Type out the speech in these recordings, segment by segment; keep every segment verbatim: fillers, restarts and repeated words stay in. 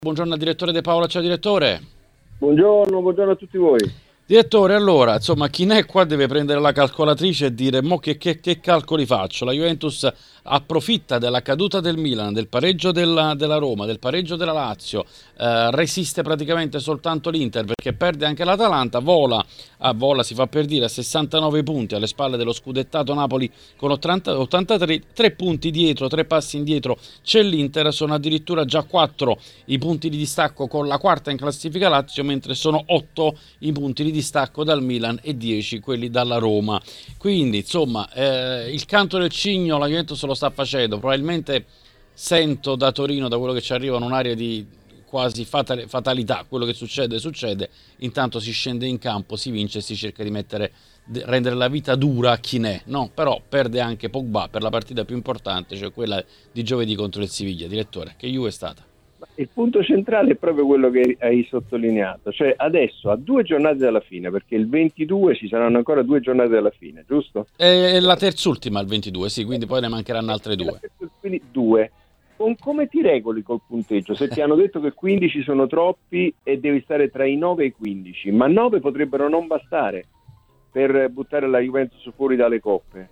Buongiorno al direttore De Paola, ciao direttore. Buongiorno, buongiorno a tutti voi. Direttore, allora, insomma, chi ne è qua deve prendere la calcolatrice e dire mo che, che, che calcoli faccio? La Juventus approfitta della caduta del Milan, del pareggio della, della Roma, del pareggio della Lazio, eh, resiste praticamente soltanto l'Inter perché perde anche l'Atalanta, vola, ah, vola si fa per dire a sessantanove punti alle spalle dello scudettato Napoli con ottanta, ottantatré, tre punti dietro, tre passi indietro c'è l'Inter, sono addirittura già quattro i punti di distacco con la quarta in classifica Lazio, mentre sono otto i punti di distacco dal Milan e dieci quelli dalla Roma. Quindi insomma eh, il canto del cigno la Juventus lo sta facendo, probabilmente sento da Torino, da quello che ci arriva, un'area di quasi fatalità, quello che succede succede, intanto si scende in campo, si vince e si cerca di mettere, rendere la vita dura a chi ne, no? Però perde anche Pogba per la partita più importante, cioè quella di giovedì contro il Siviglia. Direttore, che Juve è stata? Il punto centrale è proprio quello che hai sottolineato, cioè adesso a due giornate dalla fine, perché il ventidue ci saranno ancora due giornate dalla fine, giusto? È la terzultima il ventidue, sì, quindi poi ne mancheranno altre due. Quindi due. Con come ti regoli col punteggio? Se ti hanno detto che quindici sono troppi e devi stare tra i nove e i quindici, ma nove potrebbero non bastare per buttare la Juventus fuori dalle coppe,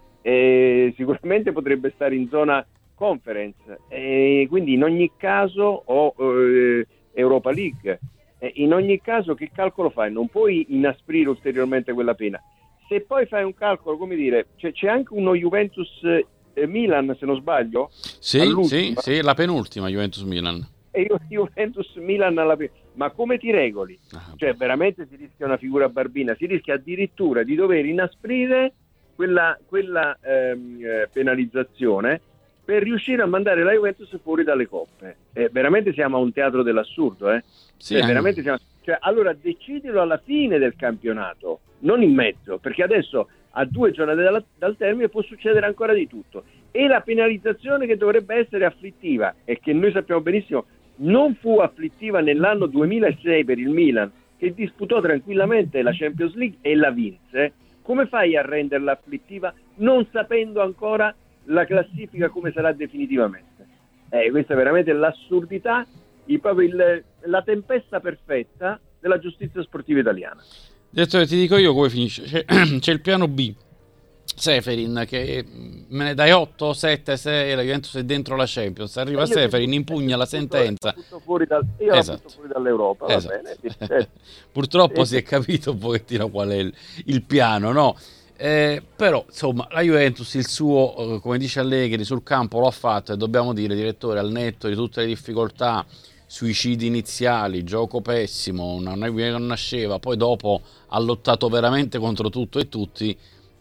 e sicuramente potrebbe stare in zona Conference, e quindi in ogni caso o eh, Europa League, e in ogni caso che calcolo fai? Non puoi inasprire ulteriormente quella pena. Se poi fai un calcolo, come dire, c'è, c'è anche uno Juventus eh, Milan, se non sbaglio, sì, sì, sì, la penultima Juventus Milan, e io Juventus Milan alla pe- ma come ti regoli? Ah, cioè veramente si rischia una figura barbina, si rischia addirittura di dover inasprire quella, quella ehm, penalizzazione per riuscire a mandare la Juventus fuori dalle coppe. Eh, veramente siamo a un teatro dell'assurdo, eh? Sì, cioè, veramente siamo... cioè, allora decidilo alla fine del campionato, non in mezzo, perché adesso a due giornate dal, dal termine può succedere ancora di tutto. E la penalizzazione che dovrebbe essere afflittiva, e che noi sappiamo benissimo non fu afflittiva nell'anno duemilasei per il Milan, che disputò tranquillamente la Champions League e la vinse, come fai a renderla afflittiva non sapendo ancora la classifica come sarà definitivamente? Eh, questa è veramente l'assurdità, il, proprio il, la tempesta perfetta della giustizia sportiva italiana. Direttore, ti dico io come finisce. C'è, c'è il piano B, Seferin, che me ne dai otto, sette, sei, la Juventus è dentro la Champions, arriva Seferin, impugna la sentenza. Fuori dal, io esatto. l'ho butto fuori dall'Europa, va esatto. bene. Sì, certo. Purtroppo sì. si è capito un pochettino qual è il, il piano, no? Eh, però insomma la Juventus il suo, eh, come dice Allegri, sul campo lo ha fatto, e dobbiamo dire, direttore, al netto di tutte le difficoltà, suicidi iniziali, gioco pessimo, non nasceva, poi dopo ha lottato veramente contro tutto e tutti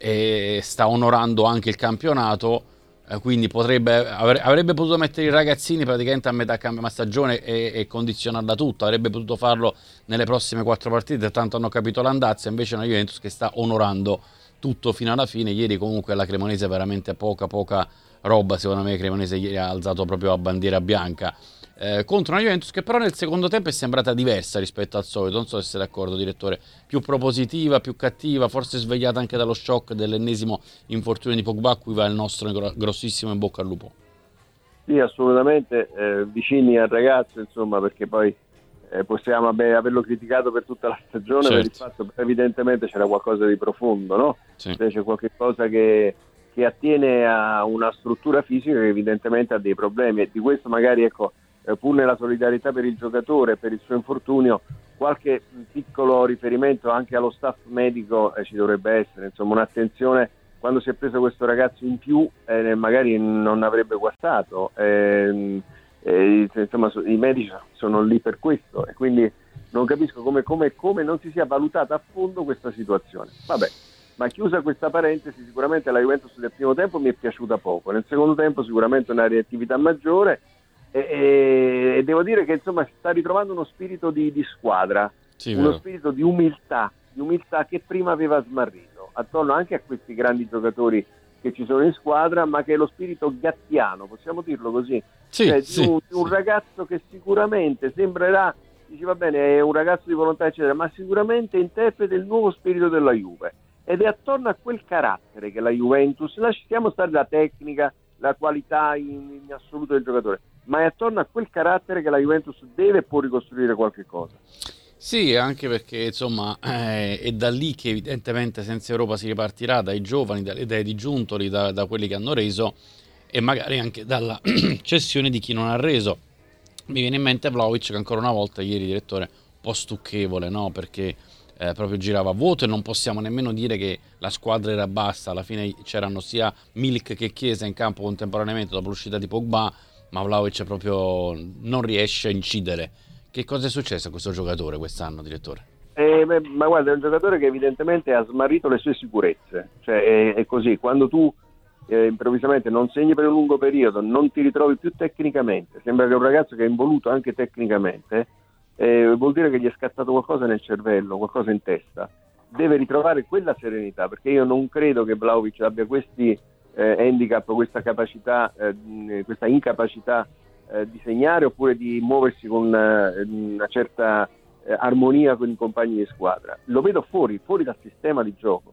e sta onorando anche il campionato, eh, quindi potrebbe avrebbe potuto mettere i ragazzini praticamente a metà stagione e, e condizionarla tutta, avrebbe potuto farlo nelle prossime quattro partite, tanto hanno capito l'andazzo. Invece è una Juventus che sta onorando tutto fino alla fine. Ieri comunque la Cremonese veramente poca poca roba, secondo me Cremonese ieri ha alzato proprio a bandiera bianca eh, contro una Juventus che però nel secondo tempo è sembrata diversa rispetto al solito. Non so se sei d'accordo, direttore, più propositiva, più cattiva, forse svegliata anche dallo shock dell'ennesimo infortunio di Pogba, a cui va il nostro grossissimo in bocca al lupo. Sì, assolutamente, eh, vicini al ragazzo, insomma, perché poi Eh, possiamo beh, averlo criticato per tutta la stagione, certo, per il fatto che evidentemente c'era qualcosa di profondo, no? Sì. Cioè, c'è qualche cosa che, che attiene a una struttura fisica che evidentemente ha dei problemi, e di questo magari, ecco, eh, pur nella solidarietà per il giocatore, per il suo infortunio, qualche piccolo riferimento anche allo staff medico eh, ci dovrebbe essere, insomma un'attenzione quando si è preso questo ragazzo in più, eh, magari non avrebbe guastato. Eh, Eh, insomma, i medici sono lì per questo, e quindi non capisco come, come, come non si sia valutata a fondo questa situazione. Vabbè, ma chiusa questa parentesi, sicuramente la Juventus del primo tempo mi è piaciuta poco, nel secondo tempo sicuramente una reattività maggiore, e, e, e devo dire che insomma si sta ritrovando uno spirito di, di squadra, sì, uno vero. spirito di umiltà, di umiltà che prima aveva smarrito, attorno anche a questi grandi giocatori che ci sono in squadra, ma che è lo spirito gattiano, possiamo dirlo così, sì, cioè, sì, di un, sì. un ragazzo che sicuramente sembrerà, dici va bene, è un ragazzo di volontà eccetera, ma sicuramente interpreta il nuovo spirito della Juve, ed è attorno a quel carattere che la Juventus, lasciamo stare la tecnica, la qualità in, in assoluto del giocatore, ma è attorno a quel carattere che la Juventus deve e può ricostruire qualche cosa. Sì, anche perché insomma eh, è da lì che evidentemente senza Europa si ripartirà, dai giovani, dalle idee di Giuntoli, da, da quelli che hanno reso e magari anche dalla cessione di chi non ha reso. Mi viene in mente Vlahovic che ancora una volta ieri, direttore, un po' stucchevole, no? Perché eh, proprio girava a vuoto e non possiamo nemmeno dire che la squadra era bassa, alla fine c'erano sia Milik che Chiesa in campo contemporaneamente dopo l'uscita di Pogba, ma Vlahovic proprio non riesce a incidere. Che cosa è successo a questo giocatore quest'anno, direttore? Eh, beh, ma guarda, è un giocatore che evidentemente ha smarrito le sue sicurezze, cioè è, è così, quando tu eh, improvvisamente non segni per un lungo periodo, non ti ritrovi più tecnicamente, sembra che è un ragazzo che è involuto anche tecnicamente, eh, vuol dire che gli è scattato qualcosa nel cervello, qualcosa in testa, deve ritrovare quella serenità, perché io non credo che Vlahovic abbia questi eh, handicap, questa capacità, eh, questa incapacità Eh, di segnare oppure di muoversi con eh, una certa eh, armonia con i compagni di squadra. Lo vedo fuori, fuori dal sistema di gioco,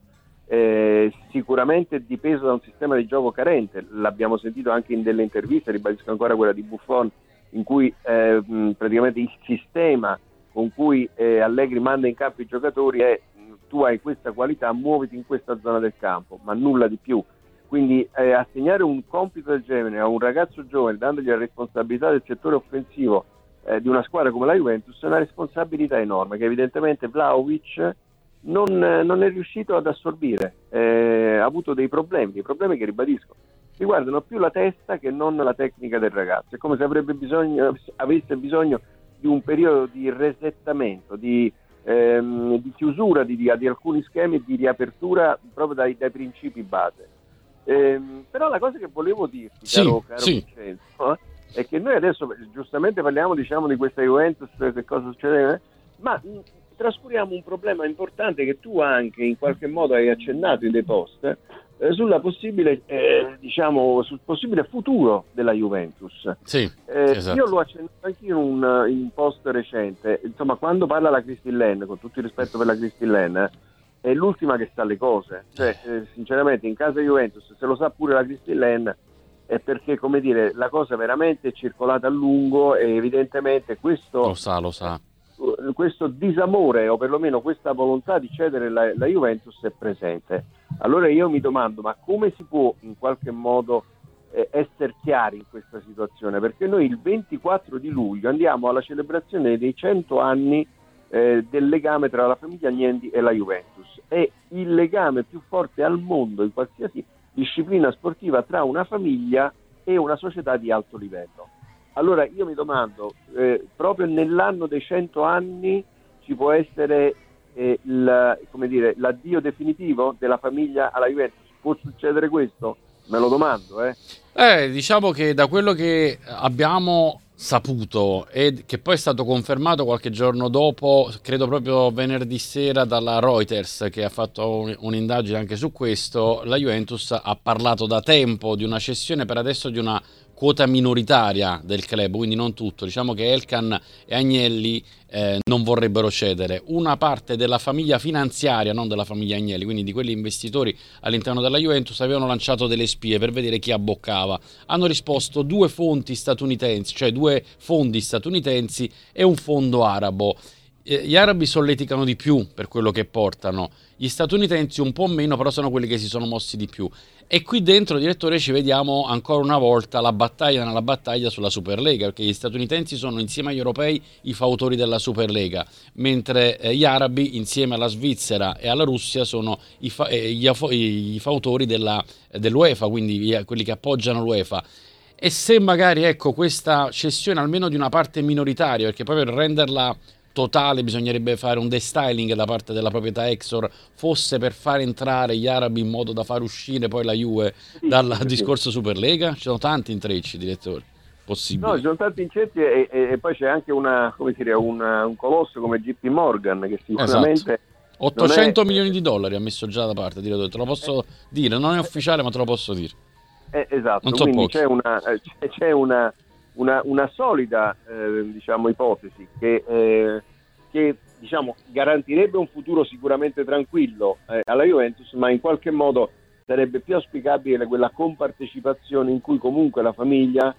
eh, sicuramente dipeso da un sistema di gioco carente, l'abbiamo sentito anche in delle interviste, ribadisco ancora quella di Buffon, in cui eh, mh, praticamente il sistema con cui eh, Allegri manda in campo i giocatori è mh, tu hai questa qualità, muoviti in questa zona del campo, ma nulla di più. Quindi eh, assegnare un compito del genere a un ragazzo giovane, dandogli la responsabilità del settore offensivo eh, di una squadra come la Juventus, è una responsabilità enorme che evidentemente Vlahovic non, non è riuscito ad assorbire, eh, ha avuto dei problemi, dei problemi che ribadisco riguardano più la testa che non la tecnica del ragazzo. È come se avrebbe bisogno, avesse bisogno di un periodo di resettamento, di, ehm, di chiusura di, di, di alcuni schemi e di riapertura proprio dai, dai principi base. Eh, però la cosa che volevo dirti, sì, caro, caro sì. Vincenzo, è che noi adesso giustamente parliamo, diciamo, di questa Juventus, che cosa succede, ma mh, trascuriamo un problema importante che tu anche in qualche modo hai accennato in dei post eh, sulla possibile, eh, diciamo, sul possibile futuro della Juventus. Sì, eh, esatto. Io l'ho accennato anche in un, in un post recente, insomma, quando parla la Cristillen, con tutto il rispetto per la Cristillen, è l'ultima che sa le cose, cioè eh, sinceramente in casa Juventus, se lo sa pure la Cristillen, è perché, come dire, la cosa veramente è circolata a lungo e evidentemente questo Lo sa, lo sa. questo disamore o perlomeno questa volontà di cedere la, la Juventus è presente. Allora io mi domando, ma come si può in qualche modo eh, essere chiari in questa situazione? Perché noi il ventiquattro di luglio andiamo alla celebrazione dei cento anni Eh, del legame tra la famiglia Agnelli e la Juventus. È il legame più forte al mondo in qualsiasi disciplina sportiva tra una famiglia e una società di alto livello. Allora io mi domando, eh, proprio nell'anno dei cento anni ci può essere eh, il, come dire, l'addio definitivo della famiglia alla Juventus? Può succedere questo? Me lo domando, eh. Eh, diciamo che da quello che abbiamo saputo e che poi è stato confermato qualche giorno dopo, credo proprio venerdì sera, dalla Reuters, che ha fatto un, un'indagine anche su questo, la Juventus ha parlato da tempo di una cessione per adesso di una quota minoritaria del club, quindi non tutto. Diciamo che Elkann e Agnelli eh, non vorrebbero cedere. Una parte della famiglia finanziaria, non della famiglia Agnelli, quindi di quelli investitori all'interno della Juventus, avevano lanciato delle spie per vedere chi abboccava. Hanno risposto due fonti statunitensi, cioè due fondi statunitensi e un fondo arabo. Gli arabi solleticano di più per quello che portano, gli statunitensi un po' meno, però sono quelli che si sono mossi di più. E qui dentro, direttore, ci vediamo ancora una volta la battaglia nella battaglia sulla Superlega, perché gli statunitensi sono insieme agli europei i fautori della Superlega, mentre eh, gli arabi insieme alla Svizzera e alla Russia sono i, fa- eh, gli, afo- i fautori della, dell'UEFA, quindi gli, quelli che appoggiano l'UEFA. E se magari, ecco, questa cessione almeno di una parte minoritaria, perché poi per renderla totale bisognerebbe fare un destyling da parte della proprietà Exor, fosse per far entrare gli arabi in modo da far uscire poi la Juve dal sì, discorso sì. Superlega. Ci sono tanti intrecci, direttore, possibili. No, ci sono tanti intrecci e, e, e poi c'è anche una, come dire, una, un colosso come J P Morgan che sicuramente esatto. ottocento è, milioni di dollari ha messo già da parte, direttore, te lo posso eh, dire, non è ufficiale ma te lo posso dire. Eh, esatto, non so quindi pochi. c'è una, c'è una Una, una solida eh, diciamo ipotesi che, eh, che diciamo garantirebbe un futuro sicuramente tranquillo eh, alla Juventus, ma in qualche modo sarebbe più auspicabile quella compartecipazione in cui comunque la famiglia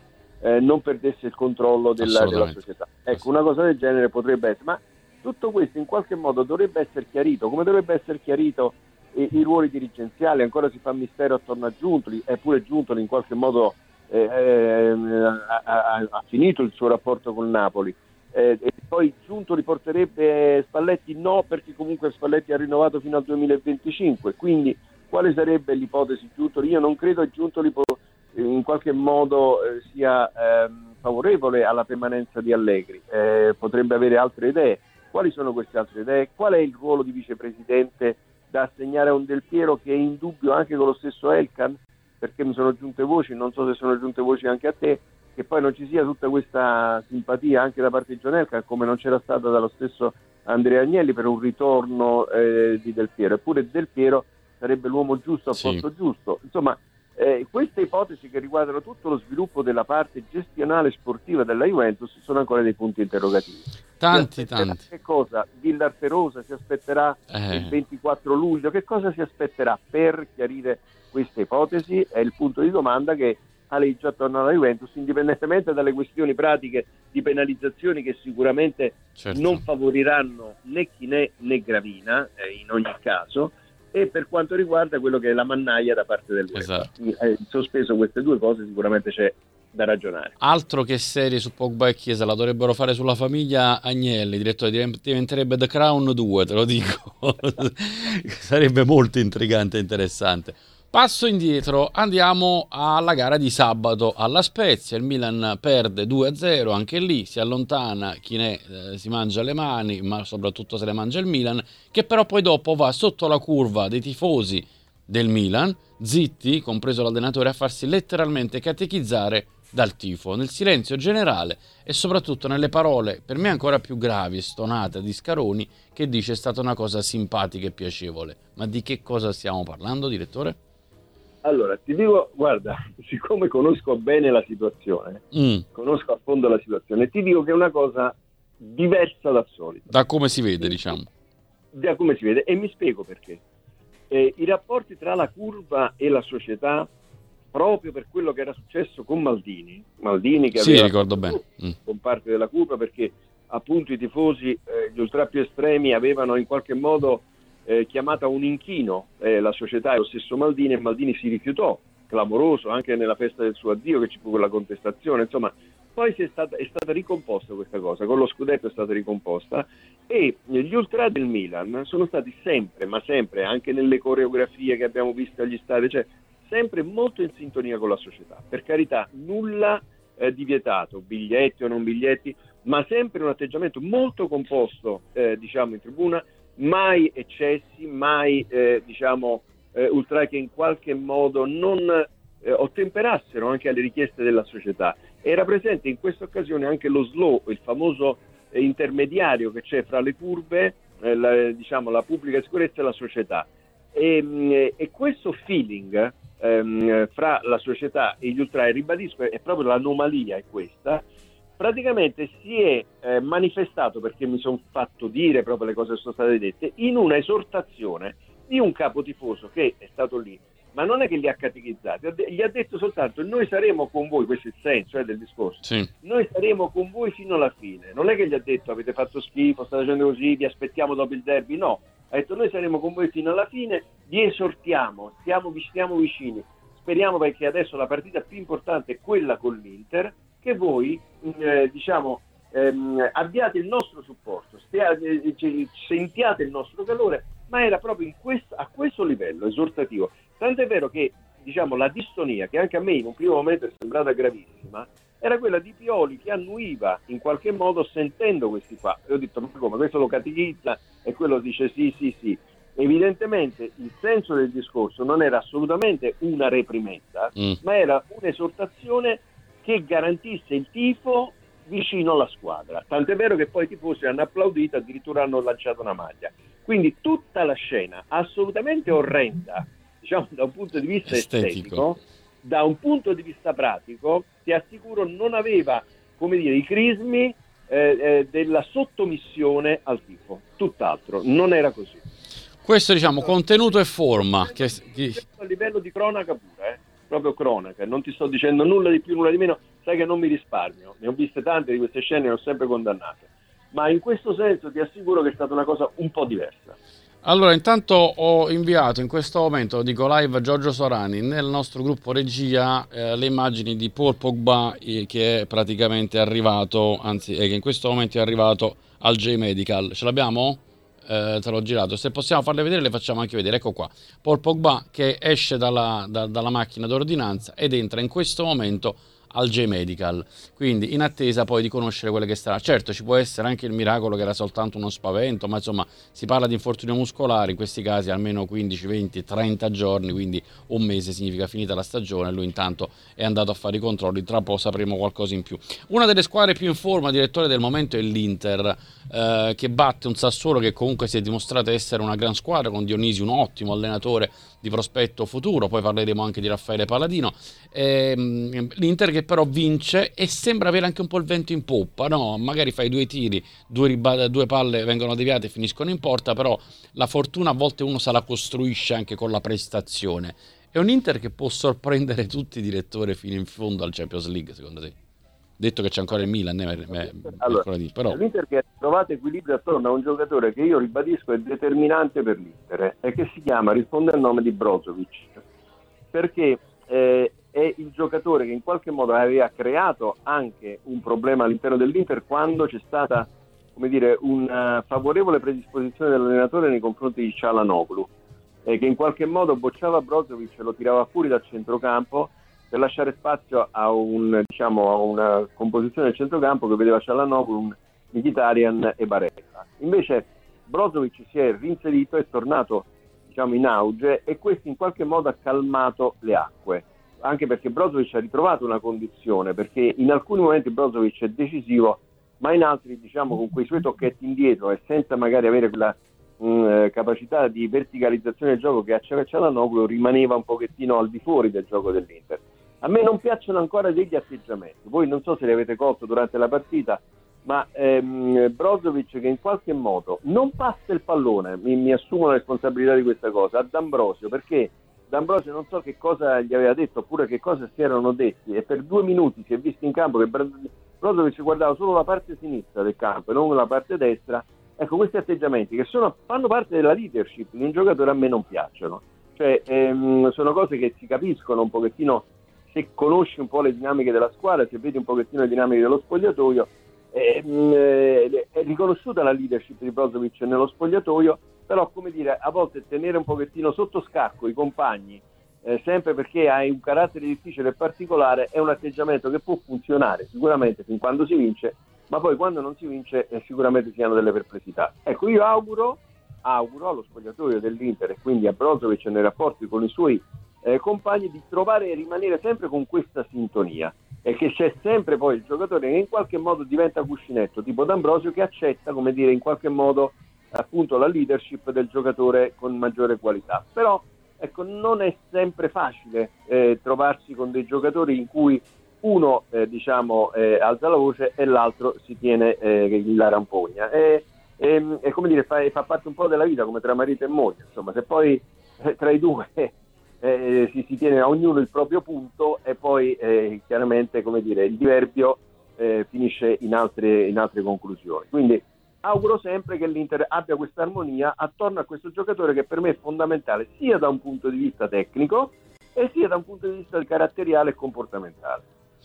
eh, non perdesse il controllo della, della società. Ecco, una cosa del genere potrebbe essere, ma tutto questo in qualche modo dovrebbe essere chiarito, come dovrebbe essere chiarito i, i ruoli dirigenziali. Ancora si fa mistero attorno a Giuntoli, eppure Giuntoli in qualche modo eh, eh, ha, ha, ha finito il suo rapporto con Napoli. Eh, e poi Giuntoli porterebbe Spalletti? No, perché comunque Spalletti ha rinnovato fino al duemilaventicinque, quindi quale sarebbe l'ipotesi Giuntoli? Io non credo che Giuntoli po- in qualche modo eh, sia eh, favorevole alla permanenza di Allegri, eh, potrebbe avere altre idee. Quali sono queste altre idee? Qual è il ruolo di vicepresidente da assegnare a un Del Piero che è in dubbio anche con lo stesso Elkann? Perché mi sono giunte voci, non so se sono giunte voci anche a te, che poi non ci sia tutta questa simpatia anche da parte di John Elkann, come non c'era stata dallo stesso Andrea Agnelli per un ritorno eh, di Del Piero. Eppure Del Piero sarebbe l'uomo giusto al posto sì. giusto. Insomma, eh, queste ipotesi che riguardano tutto lo sviluppo della parte gestionale sportiva della Juventus sono ancora dei punti interrogativi. Tanti, tanti. Che cosa? Villar Perosa si aspetterà eh. il ventiquattro luglio? Che cosa si aspetterà per chiarire queste ipotesi? È il punto di domanda che aleggia attorno alla Juventus, indipendentemente dalle questioni pratiche di penalizzazioni che sicuramente certo. non favoriranno né Chinè né Gravina eh, in ogni caso, e per quanto riguarda quello che è la mannaia da parte dell'UEFA. Esatto. Eh, sospeso queste due cose sicuramente c'è da ragionare. Altro che serie su Pogba e Chiesa, la dovrebbero fare sulla famiglia Agnelli, direttore, diventerebbe The Crown due, te lo dico. Sarebbe molto intrigante e interessante. Passo indietro, andiamo alla gara di sabato alla Spezia. Il Milan perde due a zero, anche lì si allontana, Chinè eh, si mangia le mani, ma soprattutto se le mangia il Milan, che però poi dopo va sotto la curva dei tifosi del Milan, zitti, compreso l'allenatore, a farsi letteralmente catechizzare dal tifo, nel silenzio generale e soprattutto nelle parole per me ancora più gravi e stonate di Scaroni, che dice è stata una cosa simpatica e piacevole. Ma di che cosa stiamo parlando, direttore? Allora, ti dico, guarda, siccome conosco bene la situazione, mm. conosco a fondo la situazione, ti dico che è una cosa diversa dal solito. Da come si vede, diciamo. Da come si vede, e mi spiego perché. Eh, I rapporti tra la curva e la società, proprio per quello che era successo con Maldini, Maldini che sì, aveva ricordo bene. Mm. con parte della curva, perché appunto i tifosi, eh, gli ultra più estremi, avevano in qualche modo Eh, chiamata un inchino eh, la società e lo stesso Maldini, e Maldini si rifiutò, clamoroso, anche nella festa del suo addio che ci fu quella contestazione. Insomma, poi si è stata, è stata ricomposta questa cosa, con lo scudetto è stata ricomposta, e gli ultra del Milan sono stati sempre, ma sempre, anche nelle coreografie che abbiamo visto agli stadi, cioè sempre molto in sintonia con la società. Per carità, nulla eh, di vietato, biglietti o non biglietti, ma sempre un atteggiamento molto composto, eh, diciamo, in tribuna, mai eccessi, mai eh, diciamo eh, ultra che in qualche modo non eh, ottemperassero anche alle richieste della società. Era presente in questa occasione anche lo slow, il famoso eh, intermediario che c'è fra le curve, eh, la, diciamo la pubblica sicurezza e la società, e, mh, e questo feeling ehm, fra la società e gli ultra, ribadisco, è proprio l'anomalia, è questa. Praticamente si è eh, manifestato, perché mi sono fatto dire proprio le cose che sono state dette, in una esortazione di un capotifoso che è stato lì, ma non è che li ha catechizzati, gli ha detto soltanto: noi saremo con voi, questo è il senso eh, del discorso, sì. Noi saremo con voi fino alla fine. Non è che gli ha detto avete fatto schifo, state facendo così, vi aspettiamo dopo il derby, no, ha detto noi saremo con voi fino alla fine, vi esortiamo, stiamo, stiamo vicini, speriamo, perché adesso la partita più importante è quella con l'Inter, che voi eh, diciamo ehm, abbiate il nostro supporto, stia, eh, sentiate il nostro calore, ma era proprio in questo, a questo livello esortativo. Tant'è vero che diciamo la distonia, che anche a me in un primo momento è sembrata gravissima, era quella di Pioli, che annuiva in qualche modo sentendo questi qua. E ho detto: ma come, questo lo catechizza? E quello dice sì sì sì. Evidentemente il senso del discorso non era assolutamente una reprimenda, mm. ma era un'esortazione che garantisse il tifo vicino alla squadra. Tant'è vero che poi i tifosi hanno applaudito, addirittura hanno lanciato una maglia. Quindi tutta la scena assolutamente orrenda, diciamo da un punto di vista estetico, estetico da un punto di vista pratico, ti assicuro non aveva, come dire, i crismi eh, eh, della sottomissione al tifo. Tutt'altro, non era così. Questo diciamo contenuto e forma. Che, che... A livello di cronaca pure, eh. proprio cronaca, non ti sto dicendo nulla di più, nulla di meno, sai che non mi risparmio, ne ho viste tante di queste scene e ne ho sempre condannate, ma in questo senso ti assicuro che è stata una cosa un po' diversa. Allora, intanto ho inviato in questo momento, dico live, a Giorgio Sorani nel nostro gruppo regia eh, le immagini di Paul Pogba eh, che è praticamente arrivato, anzi è che in questo momento è arrivato al J-Medical. Ce l'abbiamo? Eh, te l'ho girato. Se possiamo farle vedere le facciamo anche vedere. Ecco qua, Paul Pogba che esce dalla, da, dalla macchina d'ordinanza ed entra in questo momento al J-Medical, quindi in attesa poi di conoscere quelle che sarà. Certo, ci può essere anche il miracolo che era soltanto uno spavento, ma insomma si parla di infortunio muscolare, in questi casi almeno quindici, venti, trenta giorni, quindi un mese significa finita la stagione. Lui intanto è andato a fare i controlli, tra poco sapremo qualcosa in più. Una delle squadre più in forma, direttore, del momento è l'Inter, eh, che batte un Sassuolo che comunque si è dimostrato essere una gran squadra, con Dionisi un ottimo allenatore di prospetto futuro, poi parleremo anche di Raffaele Paladino. Ehm, L'Inter che però vince e sembra avere anche un po' il vento in poppa, no? Magari fai due tiri, due, riba- due palle vengono deviate e finiscono in porta, però la fortuna a volte uno se la costruisce anche con la prestazione. È un Inter che può sorprendere tutti, direttore, fino in fondo al Champions League, secondo te? Detto che c'è ancora il Milan, eh, allora, però... l'Inter che ha trovato equilibrio attorno a un giocatore che io ribadisco è determinante per l'Inter e che si chiama, risponde al nome di Brozovic, perché eh, è il giocatore che in qualche modo aveva creato anche un problema all'interno dell'Inter quando c'è stata, come dire, una favorevole predisposizione dell'allenatore nei confronti di Çalhanoğlu, eh, che in qualche modo bocciava Brozovic e lo tirava fuori dal centrocampo per lasciare spazio a, un, diciamo, a una composizione del centrocampo che vedeva Çalhanoğlu, Mkhitaryan e Barella. Invece Brozovic si è reinserito, è tornato, diciamo, in auge, e questo in qualche modo ha calmato le acque, anche perché Brozovic ha ritrovato una condizione, perché in alcuni momenti Brozovic è decisivo, ma in altri, diciamo, con quei suoi tocchetti indietro e senza magari avere quella mh, capacità di verticalizzazione del gioco che ha Çalhanoğlu, rimaneva un pochettino al di fuori del gioco dell'Inter. A me non piacciono ancora degli atteggiamenti, voi non so se li avete colto durante la partita, ma ehm, Brozovic che in qualche modo non passa il pallone, mi, mi assumo la responsabilità di questa cosa, a D'Ambrosio, perché D'Ambrosio non so che cosa gli aveva detto oppure che cosa si erano detti, e per due minuti si è visto in campo che Brozovic guardava solo la parte sinistra del campo e non la parte destra. Ecco, questi atteggiamenti che sono, fanno parte della leadership di un giocatore a me non piacciono, cioè ehm, sono cose che si capiscono un pochettino se conosci un po' le dinamiche della squadra, se vedi un pochettino le dinamiche dello spogliatoio. Eh, è riconosciuta la leadership di Brozovic nello spogliatoio, però, come dire, a volte tenere un pochettino sotto scacco i compagni, eh, sempre perché hai un carattere difficile e particolare, è un atteggiamento che può funzionare sicuramente fin quando si vince, ma poi quando non si vince eh, sicuramente si hanno delle perplessità. Ecco, io auguro, auguro allo spogliatoio dell'Inter e quindi a Brozovic nei rapporti con i suoi eh, compagni di trovare e rimanere sempre con questa sintonia, e che c'è sempre poi il giocatore che in qualche modo diventa cuscinetto, tipo D'Ambrosio, che accetta, come dire, in qualche modo appunto la leadership del giocatore con maggiore qualità. Però ecco, non è sempre facile eh, trovarsi con dei giocatori in cui uno eh, diciamo eh, alza la voce e l'altro si tiene eh, la rampogna, e, e, e come dire, fa, fa parte un po' della vita, come tra marito e moglie, insomma, se poi eh, tra i due Eh, si, si tiene a ognuno il proprio punto e poi eh, chiaramente, come dire, il diverbio eh, finisce in altre, in altre conclusioni. Quindi auguro sempre che l'Inter abbia questa armonia attorno a questo giocatore che per me è fondamentale sia da un punto di vista tecnico e sia da un punto di vista caratteriale e comportamentale.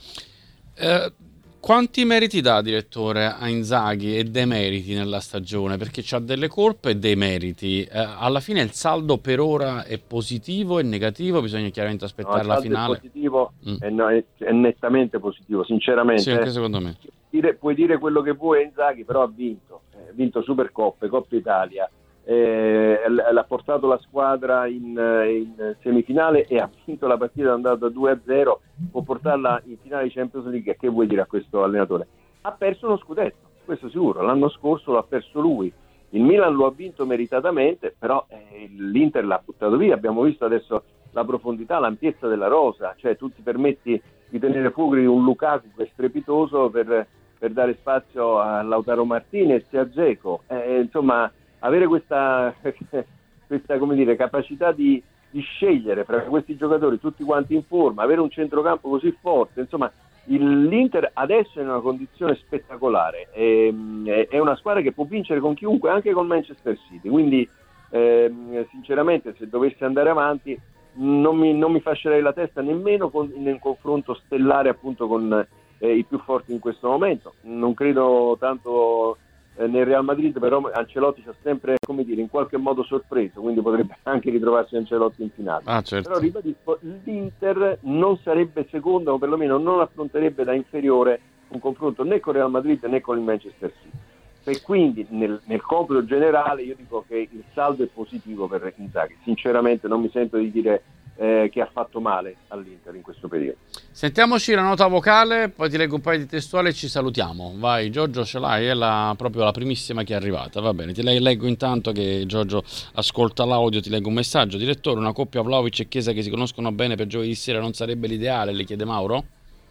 Eh, quanti meriti dà, direttore, a Inzaghi e demeriti nella stagione? Perché c'ha delle colpe e dei meriti. Eh, alla fine il saldo per ora è positivo e negativo? Bisogna chiaramente aspettare no, la finale. È positivo, mm. è, no, è, è nettamente positivo, sinceramente. Sì, anche secondo me. Dire, puoi dire quello che vuoi, Inzaghi, però ha vinto. Ha vinto Supercoppe, Coppa Italia, eh, l'ha portato la squadra in, in semifinale e ha vinto la partita andata due a zero, può portarla in finale di Champions League. Che vuoi dire a questo allenatore? Ha perso uno scudetto, questo sicuro, l'anno scorso l'ha perso lui, il Milan lo ha vinto meritatamente, però eh, l'Inter l'ha buttato via. Abbiamo visto adesso la profondità, l'ampiezza della rosa, cioè tu ti permetti di tenere fuori un Lukaku che è strepitoso per, per dare spazio a Lautaro Martinez e a Dzeko, eh, insomma avere questa, questa come dire, capacità di, di scegliere fra questi giocatori tutti quanti in forma, avere un centrocampo così forte, insomma il, l'Inter adesso è in una condizione spettacolare, è, è una squadra che può vincere con chiunque, anche con Manchester City, quindi eh, sinceramente se dovesse andare avanti non mi, non mi fascerei la testa nemmeno con, nel confronto stellare appunto con eh, i più forti in questo momento. Non credo tanto eh, nel Real Madrid, però Ancelotti ci ha sempre, come dire, in qualche modo sorpreso, quindi potrebbe anche ritrovarsi Ancelotti in finale. Ah, certo. Però ribadisco, l'Inter non sarebbe seconda, o perlomeno non affronterebbe da inferiore un confronto né con Real Madrid né con il Manchester City. E quindi nel, nel computo generale io dico che il saldo è positivo per Inzaghi. Sinceramente non mi sento di dire eh, che ha fatto male all'Inter in questo periodo. Sentiamoci la nota vocale, poi ti leggo un paio di testuali e ci salutiamo. Vai Giorgio, ce l'hai, è la, proprio la primissima che è arrivata. Va bene, ti leggo intanto che Giorgio ascolta l'audio, ti leggo un messaggio. Direttore, una coppia Vlahovic e Chiesa che si conoscono bene per giovedì sera non sarebbe l'ideale, le chiede Mauro?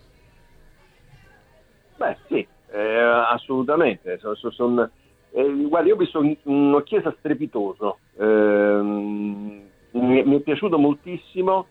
Beh sì. Eh, assolutamente, so, so, son, eh, guarda, io ho visto un, uno Chiesa strepitoso, eh, mi, mi è piaciuto moltissimo,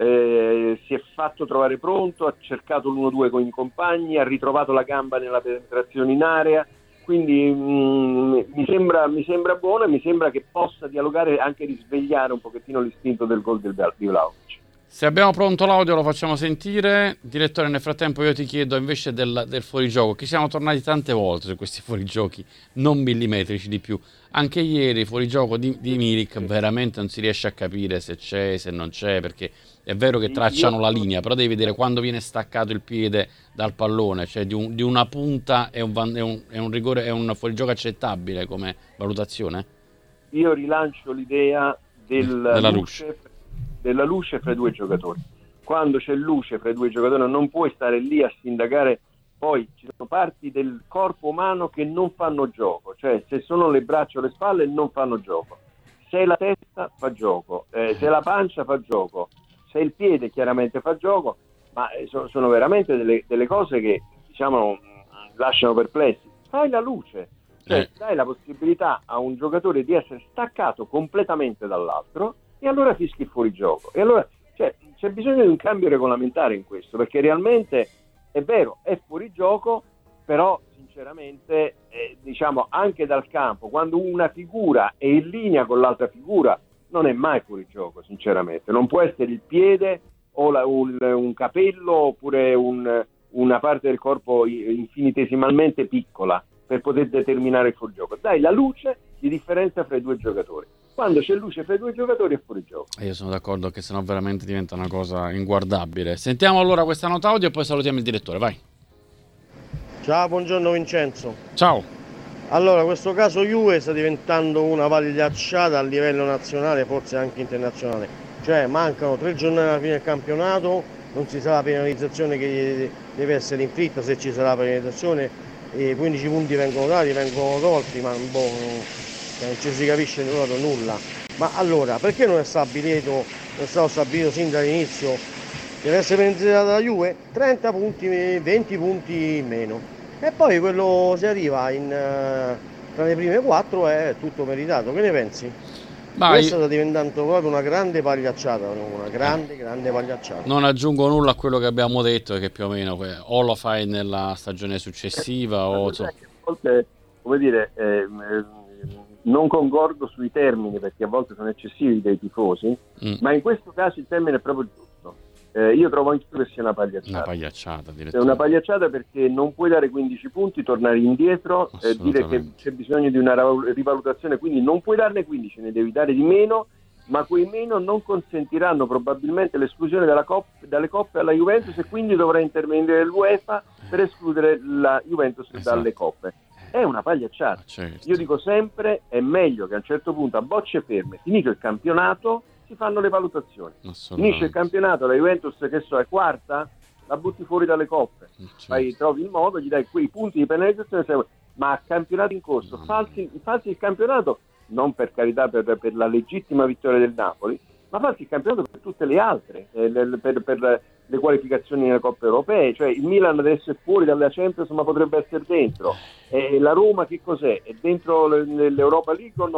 eh, si è fatto trovare pronto, ha cercato l'uno due con i compagni, ha ritrovato la gamba nella penetrazione in area, quindi mh, mi, sembra, mi sembra buono e mi sembra che possa dialogare e anche risvegliare un pochettino l'istinto del gol del, di Vlahovic. Se abbiamo pronto l'audio lo facciamo sentire. Direttore, nel frattempo io ti chiedo invece del, del fuorigioco, che siamo tornati tante volte su questi fuorigiochi non millimetrici di più. Anche ieri fuorigioco di, di Milik veramente non si riesce a capire se c'è, se non c'è, perché è vero che tracciano la linea, però devi vedere quando viene staccato il piede dal pallone, cioè di, un, di una punta è un, è, un, è un rigore, è un fuorigioco accettabile come valutazione? Io rilancio l'idea del della luce. luce. della luce fra i due giocatori. Quando c'è luce fra i due giocatori non puoi stare lì a sindacare, poi ci sono parti del corpo umano che non fanno gioco, cioè se sono le braccia o le spalle non fanno gioco, se la testa fa gioco, eh, se la pancia fa gioco, se il piede chiaramente fa gioco, ma eh, sono, sono veramente delle, delle cose che diciamo lasciano perplessi. Fai la luce, cioè Eh. dai la possibilità a un giocatore di essere staccato completamente dall'altro e allora fischi il fuorigioco. E allora cioè, c'è bisogno di un cambio regolamentare in questo, perché realmente è vero, è fuorigioco, però sinceramente eh, diciamo anche dal campo, quando una figura è in linea con l'altra figura, non è mai fuorigioco, sinceramente. Non può essere il piede o la, un, un capello oppure un, una parte del corpo infinitesimalmente piccola per poter determinare il fuorigioco. Dai la luce di differenza fra i due giocatori. Quando c'è luce fra i due giocatori è fuorigioco. Io sono d'accordo che sennò veramente diventa una cosa inguardabile. Sentiamo allora questa nota audio e poi salutiamo il direttore, vai. Ciao, buongiorno Vincenzo. Ciao. Allora, questo caso Juve sta diventando una pagliacciata a livello nazionale, forse anche internazionale. Cioè, mancano tre giornate alla fine del campionato, non si sa la penalizzazione che deve essere inflitta, se ci sarà la penalizzazione, e quindici punti vengono dati, vengono tolti, ma un po'... non ci si capisce proprio nulla. Ma allora, perché non è stabilito, non è stato stabilito sin dall'inizio, deve essere penalizzata la Juve? trenta punti, venti punti in meno. E poi quello si arriva in, uh, tra le prime quattro è tutto meritato. Che ne pensi? Ma Questa io sta diventando proprio una grande pagliacciata, una grande, grande pagliacciata. non aggiungo nulla a quello che abbiamo detto, che più o meno eh, o lo fai nella stagione successiva o... A volte, come dire... Eh, non concordo sui termini perché a volte sono eccessivi dei tifosi, mm. ma in questo caso il termine è proprio giusto. Eh, io trovo anche che sia una pagliacciata. Una pagliacciata, è una pagliacciata perché non puoi dare quindici punti, tornare indietro e eh, dire che c'è bisogno di una rivalutazione, quindi non puoi darne quindici, ne devi dare di meno, ma quei meno non consentiranno probabilmente l'esclusione dalla cop- dalle coppe alla Juventus e quindi dovrà intervenire l'UEFA per escludere la Juventus esatto. dalle coppe. È una pagliacciata. Certo. Io dico sempre è meglio che a un certo punto a bocce ferme, finito il campionato, si fanno le valutazioni. Finisce il campionato, la Juventus che so è quarta, la butti fuori dalle coppe. Certo. Fai, trovi il modo, gli dai quei punti di penalizzazione, ma a campionato in corso, no, falsi, falsi il campionato, non per carità per, per la legittima vittoria del Napoli, ma falsi il campionato per tutte le altre, eh, per, per le qualificazioni nelle coppe europee, cioè il Milan adesso è fuori dalla Champions ma potrebbe essere dentro, eh, la Roma che cos'è? È dentro l'Europa League o no?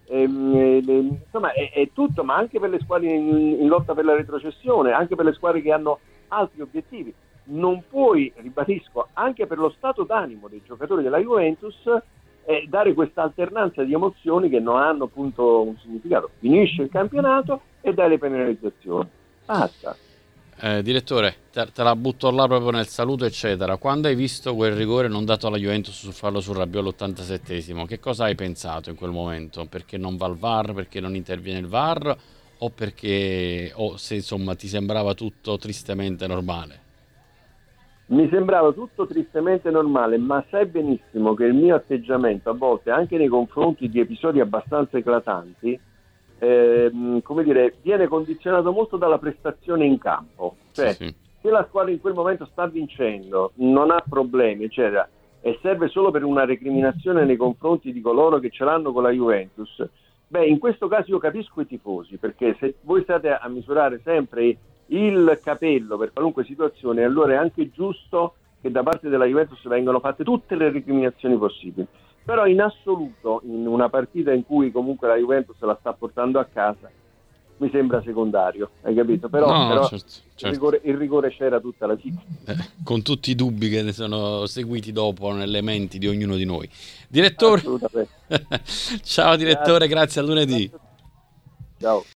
ehm, eh, le- insomma è, è tutto, ma anche per le squadre in, in lotta per la retrocessione, anche per le squadre che hanno altri obiettivi. Non puoi, ribadisco, anche per lo stato d'animo dei giocatori della Juventus, eh, dare questa alternanza di emozioni che non hanno appunto un significato. Finisce il campionato e dai le penalizzazioni. Basta. Eh, direttore, te, te la butto là proprio nel saluto, eccetera. Quando hai visto quel rigore non dato alla Juventus su farlo su Rabiot all'ottantasettesimo, che cosa hai pensato in quel momento? Perché non va al V A R, perché non interviene il V A R, o perché, o se insomma ti sembrava tutto tristemente normale? Mi sembrava tutto tristemente normale, ma sai benissimo che il mio atteggiamento a volte, anche nei confronti di episodi abbastanza eclatanti, ehm, come dire, viene condizionato molto dalla prestazione in campo. Cioè, Sì, sì. se la squadra in quel momento sta vincendo, non ha problemi, eccetera, e serve solo per una recriminazione nei confronti di coloro che ce l'hanno con la Juventus, beh, in questo caso io capisco i tifosi, perché se voi state a misurare sempre il capello per qualunque situazione, allora è anche giusto che da parte della Juventus vengano fatte tutte le recriminazioni possibili. Però in assoluto, in una partita in cui comunque la Juventus la sta portando a casa, mi sembra secondario, hai capito? Però, No, però certo, il, certo. rigore, il rigore c'era tutta la vita. Eh, con tutti i dubbi che ne sono seguiti dopo nelle menti di ognuno di noi. Direttore, Assolutamente. ciao direttore, Grazie. grazie, a lunedì. Ciao.